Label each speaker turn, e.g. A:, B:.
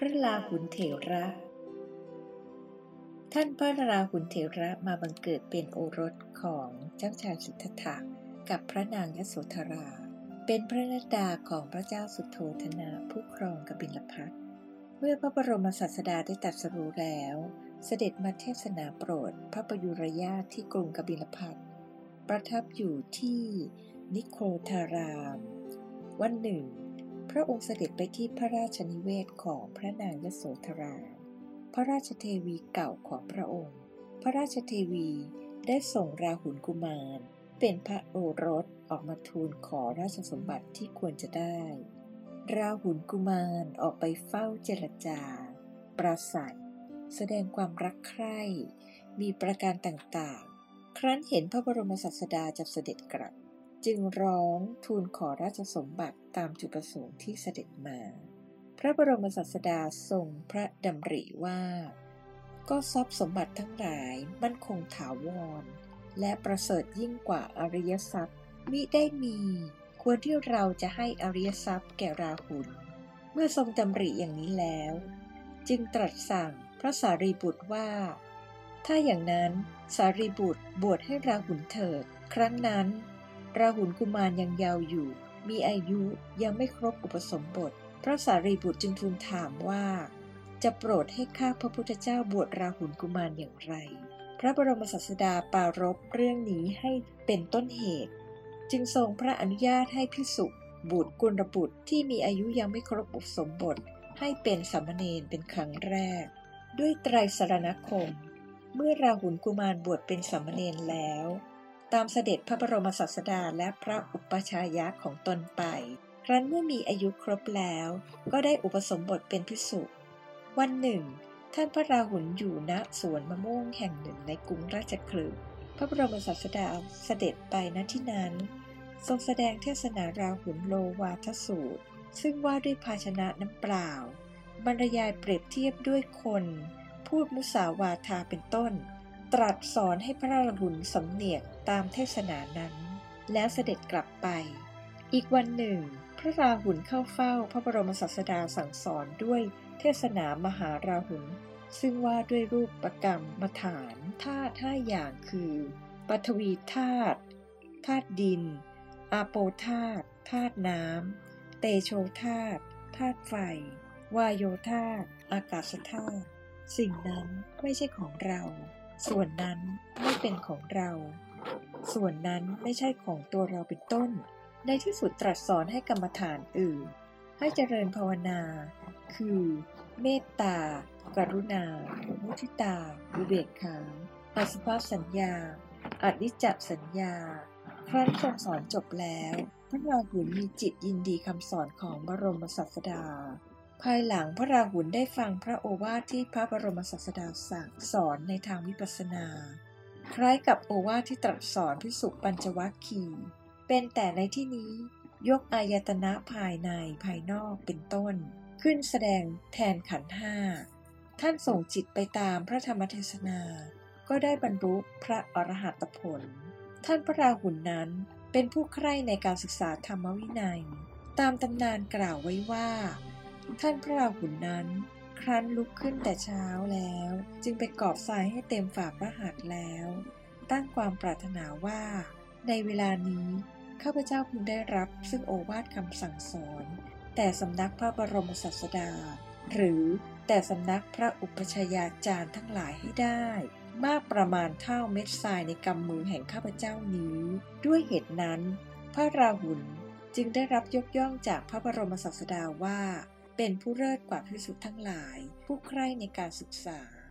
A: ระราหุลเถระ ท่านพระราหุลเถระมาบังเกิดเป็นโอรสของเจ้าชายสิทธัตถะกับพระนางยโสธรา เป็นพระนัดดาของพระเจ้าสุโธทนะผู้ครองกบิลพัสต์เมื่อพระบรมศาสดาได้ตรัสรู้แล้วเสด็จมาเทศนาโปรดพระประยุรญาติที่กรุงกบิลพัสต์ประทับอยู่ที่นิโครธารามวันหนึ่งพระองค์เสด็จไปที่พระราชนิเวศของพระนางยโสธราพระราชเทวีเก่าของพระองค์พระราชเทวีได้ส่งราหุลกุมารเป็นพระโอรสออกมาทูลขอราชสมบัติที่ควรจะได้ราหุลกุมารออกไปเฝ้าเจรจาปราศัยแสดงความรักใคร่มีประการต่างๆครั้นเห็นพระบรมศาสดาจะเสด็จกลับจึงร้องทูลขอราชสมบัติตามจุดประสงค์ที่เสด็จมาพระบรมศาสดาทรงพระดำริว่าก็ทรัพย์สมบัติทั้งหลายมั่นคงถาวรและประเสริฐยิ่งกว่าอริยทรัพย์มิได้มีควรที่เราจะให้อริยทรัพย์แก่ราหุลเมื่อทรงดำริอย่างนี้แล้วจึงตรัสสั่งพระสารีบุตรว่าถ้าอย่างนั้นสารีบุตรบวชให้ราหุลเถิดครั้งนั้นราหุลกุมารยังเยาว์อยู่มีอายุยังไม่ครบอุปสมบทพระสารีบุตรจึงทูลถามว่าจะโปรดให้ข้าพระพุทธเจ้าบวชราหุลกุมารอย่างไรพระบรมศาสดาปรารภเรื่องนี้ให้เป็นต้นเหตุจึงทรงพระอนุญาตให้ภิกษุบุตรกุลบุตรที่มีอายุยังไม่ครบอุปสมบทให้เป็นสามเณรเป็นครั้งแรกด้วยไตรสรณคมเมื่อราหุลกุมารบวชเป็นสามเณรแล้วตามเสด็จพระบรมศาสดาและพระอุปชายะของตนไปครั้นเมื่อมีอายุครบแล้วก็ได้อุปสมบทเป็นภิกษุวันหนึ่งท่านพระราหุลอยู่ณสวนมะม่วงแห่งหนึ่งในกรุงราชคฤห์พระบรมศาสดาเสด็จไปณที่นั้นทรงแสดงเทศนาราหุลโลวาทสูตรซึ่งว่าด้วยภาชนะน้ำเปล่าบรรยายเปรียบเทียบด้วยคนพูดมุสาวาทาเป็นต้นตรัสสอนให้พระราหุลสำเนียกตามเทศนานั้นแล้วเสด็จกลับไปอีกวันหนึ่งพระราหุลเข้าเฝ้าพระบรมศาสดาสั่งสอนด้วยเทศนามหาราหุลซึ่งว่าด้วยรูปกรรมฐานธาตุ5อย่างคือปฐวีธาตุธาตุดินอาโปธาตุธาตุน้ำเตโชธาตุธาตุไฟวายโยธาตุอากาศธาตุสิ่งนั้นไม่ใช่ของเราส่วนนั้นไม่เป็นของเราส่วนนั้นไม่ใช่ของตัวเราเป็นต้นในที่สุดตรัสสอนให้กรรมฐานอื่นให้เจริญภาวนาคือเมตตากรุณามุทิตาอุเบกขาอสุภสัญญาอนิจจสัญญาครั้นทรงสอนจบแล้วพระราหุลมีจิตยินดีคำสอนของบรมศาสดาภายหลังพระราหุลได้ฟังพระโอวาทที่พระบรมศาสดาสั่งสอนในทางวิปัสสนาคล้ายกับโอวาทที่ตรัสสอนภิกษุปัญจวัคคีย์เป็นแต่ในที่นี้ยกอายตนะภายในภายนอกเป็นต้นขึ้นแสดงแทนขันธ์ห้าท่านส่งจิตไปตามพระธรรมเทศนาก็ได้บรรลุพระอรหัตผลท่านพระราหุลนั้นเป็นผู้ใคร่ในการศึกษาธรรมวินัยตามตำนานกล่าวไว้ว่าท่านพระราหุลนั้นครั้นลุกขึ้นแต่เช้าแล้วจึงไปกอบทรายให้เต็มฝ่าพระหัตถ์แล้วตั้งความปรารถนาว่าในเวลานี้ข้าพเจ้าพึงได้รับซึ่งโอวาทคำสั่งสอนแต่สำนักพระบรมศาสดาหรือแต่สำนักพระอุปชฌาจารย์ทั้งหลายให้ได้มากประมาณเท่าเม็ดทรายในกำมือแห่งข้าพเจ้านี้ด้วยเหตุนั้นพระราหุลจึงได้รับยกย่องจากพระบรมศาสดาว่าเป็นผู้เลิศกว่าภิกษุทั้งหลายผู้ใคร่ในการศึกษา